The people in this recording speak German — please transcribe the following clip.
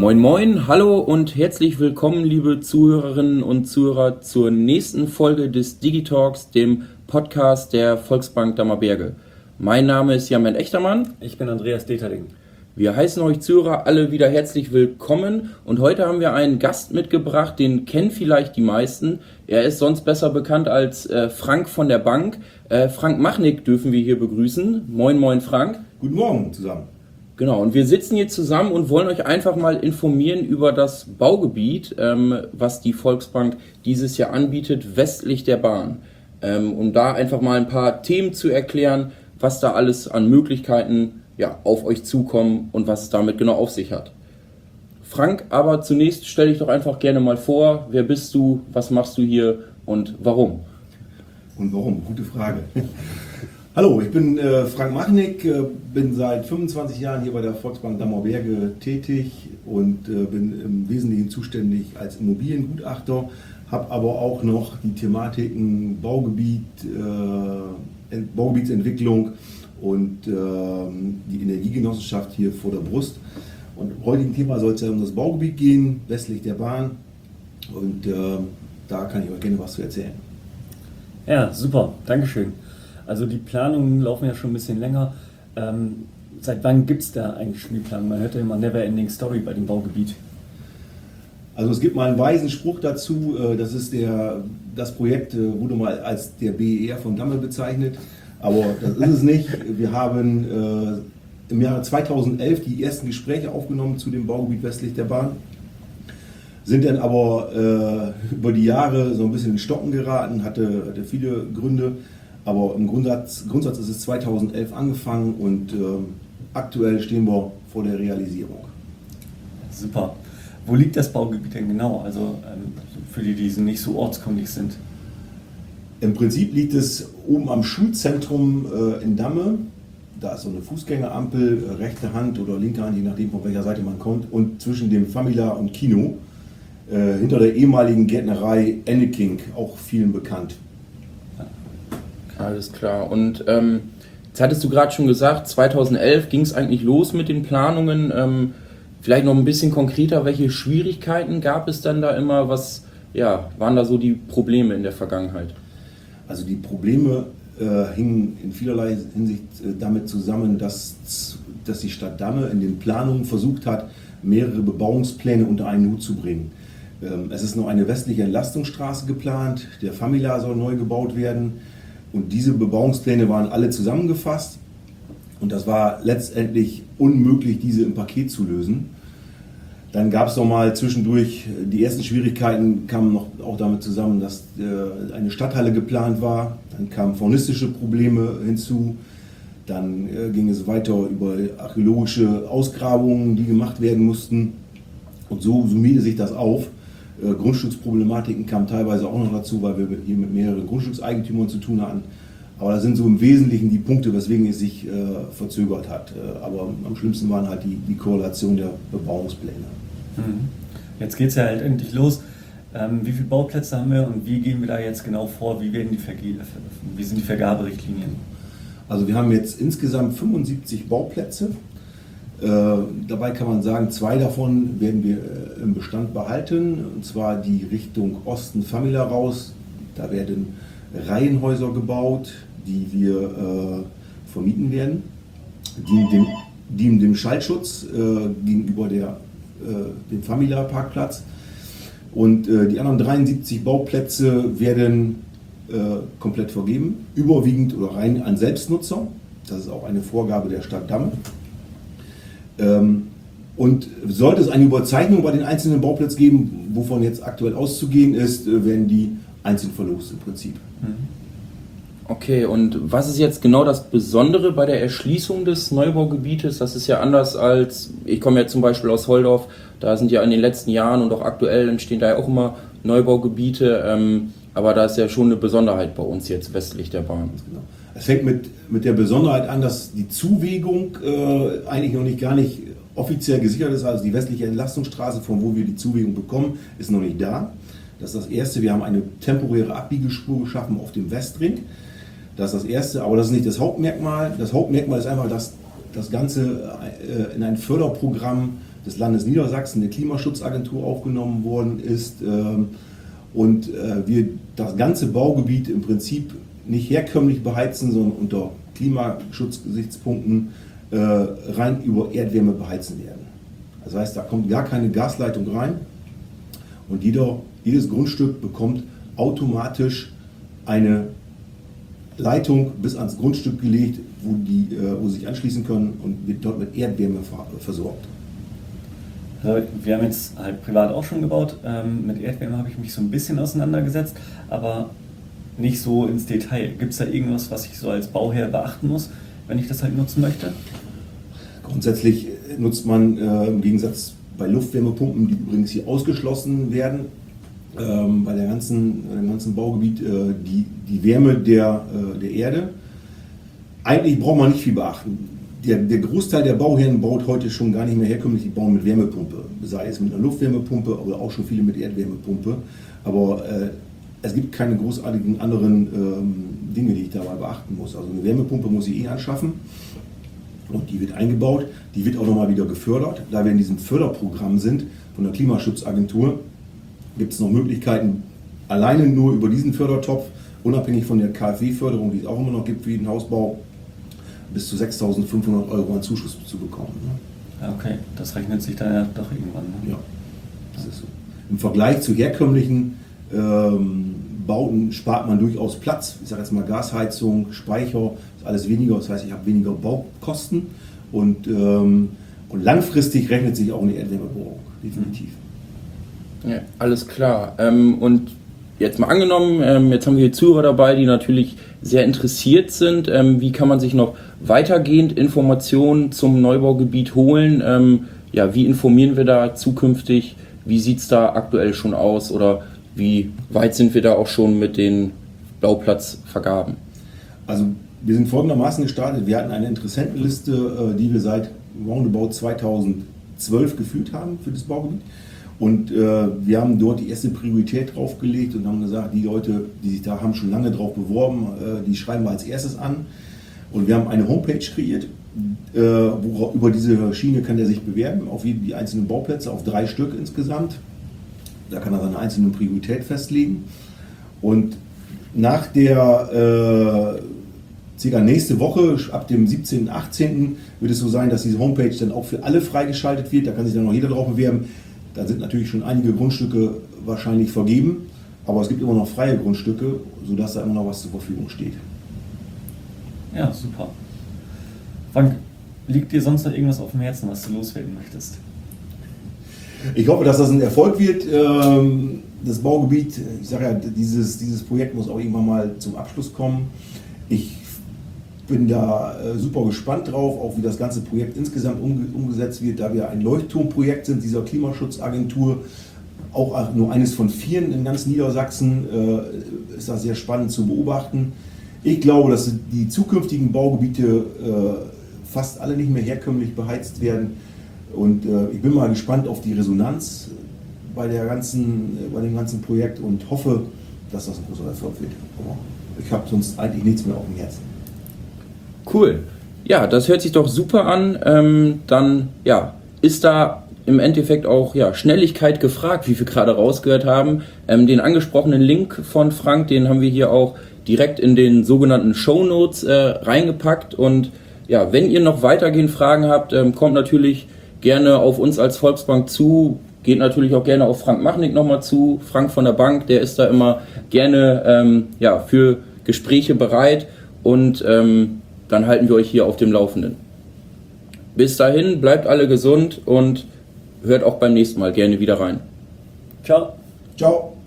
Moin Moin, hallo und herzlich willkommen, liebe Zuhörerinnen und Zuhörer, zur nächsten Folge des Digitalks, dem Podcast der Volksbank Dammerberge. Mein Name ist Jan Echtermann. Ich bin Andreas Deterling. Wir heißen euch Zuhörer alle wieder herzlich willkommen und heute haben wir einen Gast mitgebracht, den kennen vielleicht die meisten. Er ist sonst besser bekannt als Frank von der Bank. Frank Machnick dürfen wir hier begrüßen. Moin Moin Frank. Guten Morgen zusammen. Genau, und wir sitzen hier zusammen und wollen euch einfach mal informieren über das Baugebiet, was die Volksbank dieses Jahr anbietet, westlich der Bahn. Um da einfach mal ein paar Themen zu erklären, was da alles an Möglichkeiten auf euch zukommen und was es damit genau auf sich hat. Frank, aber zunächst stell dich doch einfach gerne mal vor, wer bist du, was machst du hier und warum? Und warum? Gute Frage. Hallo, ich bin Frank Machnick, bin seit 25 Jahren hier bei der Volksbank Dammerberge tätig und bin im Wesentlichen zuständig als Immobiliengutachter, habe aber auch noch die Thematiken Baugebiet, Baugebietsentwicklung und die Energiegenossenschaft hier vor der Brust. Und im heutigen Thema soll es ja um das Baugebiet gehen, westlich der Bahn. Und da kann ich euch gerne was zu erzählen. Ja, super, Dankeschön. Also die Planungen laufen ja schon ein bisschen länger. Seit wann gibt es da eigentlich schon die Planung? Man hört ja immer Never Ending Story bei dem Baugebiet. Also es gibt mal einen weisen Spruch dazu, das ist das Projekt wurde mal als der BER von Damme bezeichnet, aber das ist es nicht. Wir haben im Jahre 2011 die ersten Gespräche aufgenommen zu dem Baugebiet westlich der Bahn, sind dann aber über die Jahre so ein bisschen in Stocken geraten, hatte viele Gründe, aber im Grundsatz ist es 2011 angefangen und aktuell stehen wir vor der Realisierung. Super. Wo liegt das Baugebiet denn genau? Also für die nicht so ortskundig sind. Im Prinzip liegt es oben am Schulzentrum in Damme. Da ist so eine Fußgängerampel, rechte Hand oder linke Hand, je nachdem von welcher Seite man kommt. Und zwischen dem Famila und Kino, hinter der ehemaligen Gärtnerei Enneking, auch vielen bekannt. Alles klar. Und jetzt hattest du gerade schon gesagt, 2011 ging es eigentlich los mit den Planungen. Vielleicht noch ein bisschen konkreter, welche Schwierigkeiten gab es dann da immer? Was waren da so die Probleme in der Vergangenheit? Also die Probleme hingen in vielerlei Hinsicht damit zusammen, dass die Stadt Damme in den Planungen versucht hat, mehrere Bebauungspläne unter einen Hut zu bringen. Es ist noch eine westliche Entlastungsstraße geplant, der Famila soll neu gebaut werden und diese Bebauungspläne waren alle zusammengefasst. Und das war letztendlich unmöglich, diese im Paket zu lösen. Dann gab es noch mal zwischendurch, die ersten Schwierigkeiten kamen noch auch damit zusammen, dass eine Stadthalle geplant war. Dann kamen faunistische Probleme hinzu. Dann ging es weiter über archäologische Ausgrabungen, die gemacht werden mussten. Und so summierte sich das auf. Grundstücksproblematiken kamen teilweise auch noch dazu, weil wir hier mit mehreren Grundstückseigentümern zu tun hatten. Aber das sind so im Wesentlichen die Punkte, weswegen es sich verzögert hat. Aber am schlimmsten waren halt die Korrelation der Bebauungspläne. Jetzt geht es ja halt endlich los. Wie viele Bauplätze haben wir und wie gehen wir da jetzt genau vor? Wie sind die Vergaberichtlinien? Also wir haben jetzt insgesamt 75 Bauplätze. Dabei kann man sagen, 2 davon werden wir im Bestand behalten. Und zwar die Richtung Osten-Famila raus. Da werden Reihenhäuser gebaut, die wir vermieten werden, dienen dem Schallschutz gegenüber dem Famila-Parkplatz. Und die anderen 73 Bauplätze werden komplett vergeben, überwiegend oder rein an Selbstnutzer. Das ist auch eine Vorgabe der Stadt Damme. Und sollte es eine Überzeichnung bei den einzelnen Bauplätzen geben, wovon jetzt aktuell auszugehen ist, werden die einzeln verlost im Prinzip. Okay, und was ist jetzt genau das Besondere bei der Erschließung des Neubaugebietes? Das ist ja anders als, ich komme ja zum Beispiel aus Holdorf, da sind ja in den letzten Jahren und auch aktuell entstehen da ja auch immer Neubaugebiete, aber da ist ja schon eine Besonderheit bei uns jetzt westlich der Bahn. Genau. Es fängt mit der Besonderheit an, dass die Zuwegung eigentlich noch gar nicht offiziell gesichert ist, also die westliche Entlastungsstraße, von wo wir die Zuwegung bekommen, ist noch nicht da. Das ist das Erste. Wir haben eine temporäre Abbiegespur geschaffen auf dem Westring. Das ist das Erste, aber das ist nicht das Hauptmerkmal. Das Hauptmerkmal ist einfach, dass das Ganze in ein Förderprogramm des Landes Niedersachsen, der Klimaschutzagentur, aufgenommen worden ist und wir das ganze Baugebiet im Prinzip nicht herkömmlich beheizen, sondern unter Klimaschutzgesichtspunkten rein über Erdwärme beheizen werden. Das heißt, da kommt gar keine Gasleitung rein und jedes Grundstück bekommt automatisch eine Leitung bis ans Grundstück gelegt, wo sie sich anschließen können und wird dort mit Erdwärme versorgt. Wir haben jetzt halt privat auch schon gebaut. Mit Erdwärme habe ich mich so ein bisschen auseinandergesetzt, aber nicht so ins Detail. Gibt es da irgendwas, was ich so als Bauherr beachten muss, wenn ich das halt nutzen möchte? Grundsätzlich nutzt man im Gegensatz bei Luftwärmepumpen, die übrigens hier ausgeschlossen werden, bei dem ganzen Baugebiet die Wärme der Erde. Eigentlich braucht man nicht viel beachten. Der Großteil der Bauherren baut heute schon gar nicht mehr herkömmlich, die bauen mit Wärmepumpe. Sei es mit einer Luftwärmepumpe oder auch schon viele mit Erdwärmepumpe. Aber es gibt keine großartigen anderen Dinge, die ich dabei beachten muss. Also eine Wärmepumpe muss ich anschaffen und die wird eingebaut. Die wird auch nochmal wieder gefördert. Da wir in diesem Förderprogramm sind von der Klimaschutzagentur, gibt es noch Möglichkeiten, alleine nur über diesen Fördertopf, unabhängig von der KfW-Förderung, die es auch immer noch gibt für jeden Hausbau, bis zu 6.500 Euro an Zuschuss zu bekommen. Ne? Ja, okay, das rechnet sich dann ja doch irgendwann. Ne? Ja, das ist so. Im Vergleich zu herkömmlichen Bauten spart man durchaus Platz. Ich sage jetzt mal Gasheizung, Speicher, ist alles weniger. Das heißt, ich habe weniger Baukosten und langfristig rechnet sich auch eine Erdwärmebohrung, definitiv. Ja, alles klar. Und jetzt mal angenommen, jetzt haben wir hier Zuhörer dabei, die natürlich sehr interessiert sind. Wie kann man sich noch weitergehend Informationen zum Neubaugebiet holen? Wie informieren wir da zukünftig? Wie sieht es da aktuell schon aus? Oder wie weit sind wir da auch schon mit den Bauplatzvergaben? Also wir sind folgendermaßen gestartet. Wir hatten eine Interessentenliste, die wir seit roundabout 2012 geführt haben für das Baugebiet. Und wir haben dort die erste Priorität draufgelegt und haben gesagt, die Leute, die sich da haben schon lange drauf beworben, die schreiben wir als erstes an. Und wir haben eine Homepage kreiert, über diese Schiene kann der sich bewerben, auf die einzelnen Bauplätze, auf 3 Stück insgesamt. Da kann er seine einzelne Priorität festlegen. Und nach der circa nächste Woche, ab dem 17., 18. wird es so sein, dass diese Homepage dann auch für alle freigeschaltet wird. Da kann sich dann noch jeder drauf bewerben. Da sind natürlich schon einige Grundstücke wahrscheinlich vergeben, aber es gibt immer noch freie Grundstücke, sodass da immer noch was zur Verfügung steht. Ja, super. Frank, liegt dir sonst noch irgendwas auf dem Herzen, was du loswerden möchtest? Ich hoffe, dass das ein Erfolg wird. Das Baugebiet, ich sage ja, dieses Projekt muss auch irgendwann mal zum Abschluss kommen. Ich bin da super gespannt drauf, auch wie das ganze Projekt insgesamt umgesetzt wird, da wir ein Leuchtturmprojekt sind, dieser Klimaschutzagentur, auch nur eines von 4 in ganz Niedersachsen, ist das sehr spannend zu beobachten. Ich glaube, dass die zukünftigen Baugebiete fast alle nicht mehr herkömmlich beheizt werden und ich bin mal gespannt auf die Resonanz bei dem ganzen Projekt und hoffe, dass das ein großer Erfolg wird. Aber ich habe sonst eigentlich nichts mehr auf dem Herzen. Cool. Ja, das hört sich doch super an. Dann ist da im Endeffekt auch Schnelligkeit gefragt, wie wir gerade rausgehört haben. Den angesprochenen Link von Frank, den haben wir hier auch direkt in den sogenannten Shownotes reingepackt. Und ja, wenn ihr noch weitergehend Fragen habt, kommt natürlich gerne auf uns als Volksbank zu. Geht natürlich auch gerne auf Frank Machnick nochmal zu. Frank von der Bank, der ist da immer gerne für Gespräche bereit. Und dann halten wir euch hier auf dem Laufenden. Bis dahin, bleibt alle gesund und hört auch beim nächsten Mal gerne wieder rein. Ciao. Ciao.